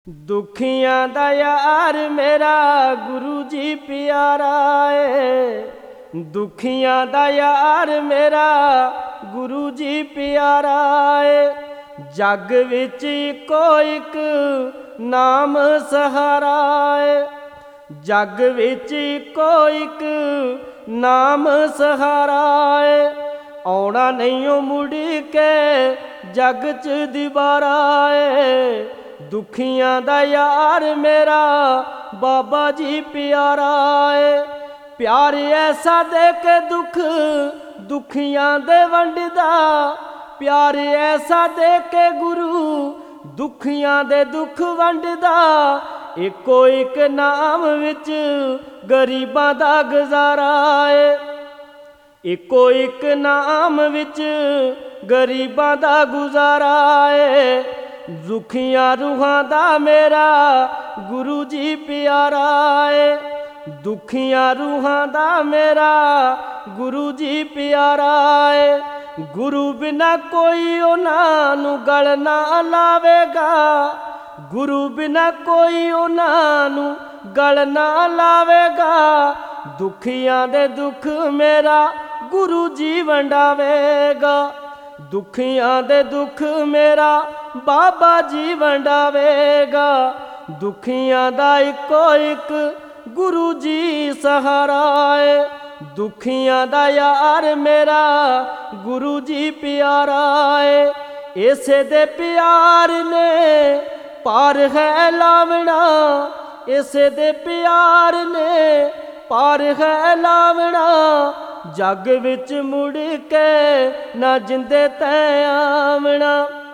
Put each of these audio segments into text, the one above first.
दुखियां दा यार मेरा गुरु जी प्यारा है। दुखियां दा यार मेरा गुरु जी प्यारा है। जग विच इको इक नाम सहारा है। जग विच इको इक नाम सहारा है। आउणा नहीं मुड़ के जग च दुबारा है। दुखियां दा यार मेरा बाबा जी प्यारा है। प्यार ऐसा दे के दुख दुखियां दे वंडदा। प्यार ऐसा दे के गुरु दुखियां दे दुख वंडदा। इको इक नाम विच गरीबां दा गुजारा है। इको इक नाम विच गरीबां दा गुजारा है। दुखियां रूहां दा मेरा गुरु जी प्यारा है। दुखियां रूहां दा मेरा गुरु जी प्यारा है। गुरु बिना कोई उन्हां नूं गल ना लावेगा। गुरु बिना कोई उन्हां नूं गल ना लावेगा। दुखियां दे दुख मेरा गुरु जी वंडावेगा। दुखियां दे दुख मेरा बाबा जी वंडावेगा। दुखियां दा इको इक गुरु जी सहारा है। दुखियां दा यार मेरा गुरु जी प्यारा है। इसे दे प्यार ने पार है लावना। इसे दे प्यार ने पार है लावना। जग विच मुड़ के ना जिंदे तै आवना।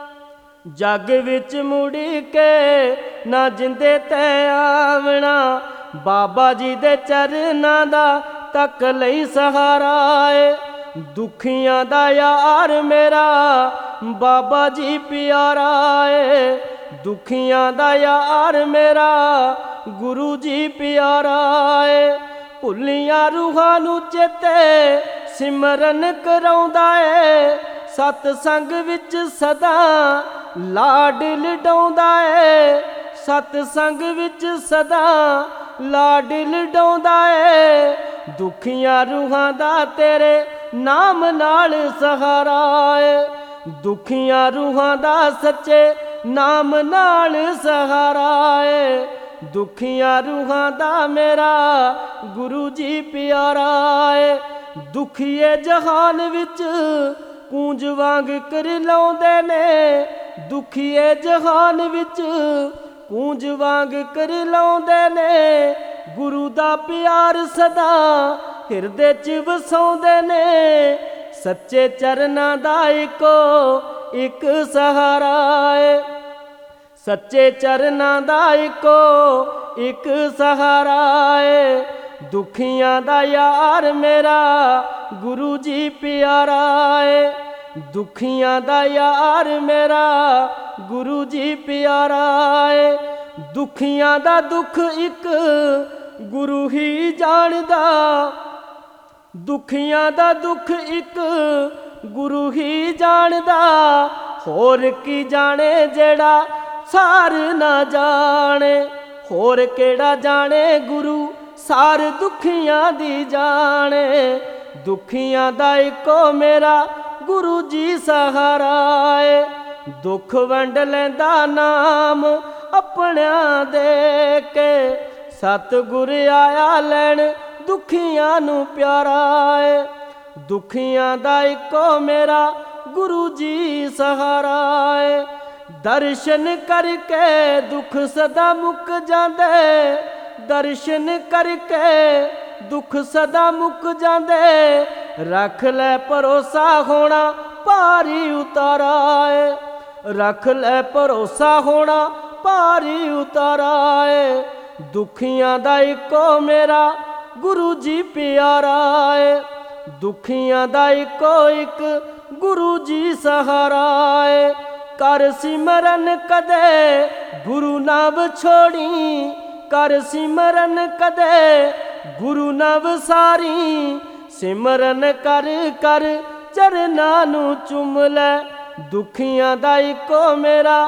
जग विच मुड़ के ना जिंदे तै आवना। बाबा जी दे चरनां दा तक लई सहारा है। दुखियां दा यार मेरा बाबा जी प्यारा है। दुखियां दा यार मेरा गुरु जी प्यारा है। भुलियां रूहां नूं चेते सिमरन कराउंदा है। सतसंग विच सदा लाड लडाउंदा है। सतसंग विच सदा लाड लडाउंदा है। दुखियां रूहां दा तेरे नाम नाल सहारा है। दुखियां रूहां दा सच्चे नाम नाल सहारा है। दुखियां रूहां दा मेरा गुरु जी प्यारा है। दुखिए जहान विच कूंज वांग कर लाउंदे ने। दुखिए जहान विच कूंज वांग कर लाउंदे ने। गुरु दा प्यार सदा हिरदे च वसाउंदे ने। सच्चे चरनां दा इको इक सहारा है। सच्चे चरनां दा इको इक सहारा है। दुखियां दा यार मेरा गुरु जी प्यारा है। दुखियां दा यार मेरा गुरु जी प्यारा है। दुखियां दा दुख इक गुरु ही जानदा। दुखियां दा दुख इक गुरु ही जानदा। होर की जाने जेड़ा सार ना जाने। होर केड़ा जाने गुरु सार दुखियां दी जाने। दुखियां दा इको मेरा गुरु जी सहारा है। दुख वंड लैंदा नाम अपनियां दे के। सतगुर आया लैन दुखियां नूं प्यारा है। दुखियां दा इको मेरा गुरु जी सहारा है। दर्शन करके दुख सदा मुक जांदे। दर्शन करके दुख सदा मुक जांदे। रख ले भरोसा होना भारी उतारा है। रख ले भरोसा होना भारी उतारा है। दुखियां दा इको मेरा गुरु जी प्यारा है। दुखियां दा इको इक गुरु जी सहारा है। कर सिमरन कदे गुरु ना विछोड़ी। कर सिमरन कदे गुरु ना विसारी। सिमरन कर कर चरनां नूं चुम लै। दुखियां दा इको मेरा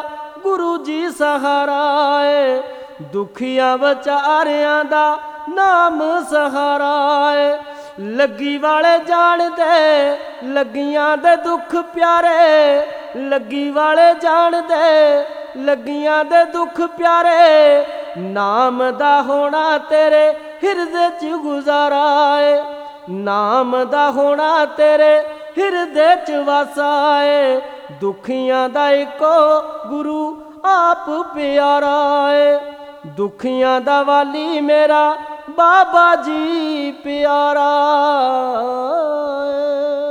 ਗੁਰੂ ਜੀ ਸਹਾਰਾ ਏ। ਦੁਖੀਆਂ ਵਿਚਾਰਿਆਂ ਦਾ ਨਾਮ ਸਹਾਰਾ ਏ। ਲੱਗੀ ਵਾਲੇ ਜਾਣਦੇ ਲੱਗੀਆਂ ਦੇ ਦੁੱਖ ਪਿਆਰੇ, ਲੱਗੀ ਵਾਲੇ ਜਾਣਦੇ ਲੱਗੀਆਂ ਦੇ ਦੁੱਖ ਪਿਆਰੇ। ਨਾਮ ਦਾ ਹੋਣਾ ਤੇਰੇ ਹਿਰਦੇ 'ਚ ਗੁਜ਼ਾਰਾ ਏ, ਨਾਮ ਦਾ ਹੋਣਾ ਤੇਰੇ ਹਿਰਦੇ 'ਚ ਵਾਸਾ ਏ। ਦੁਖੀਆਂ ਦਾ ਇੱਕੋ ਗੁਰੂ ਆਪ ਪਿਆਰਾ ਏ, ਦੁਖੀਆਂ ਦਾ ਵਾਲੀ ਮੇਰਾ ਬਾਬਾ ਜੀ ਪਿਆਰਾ ਏ।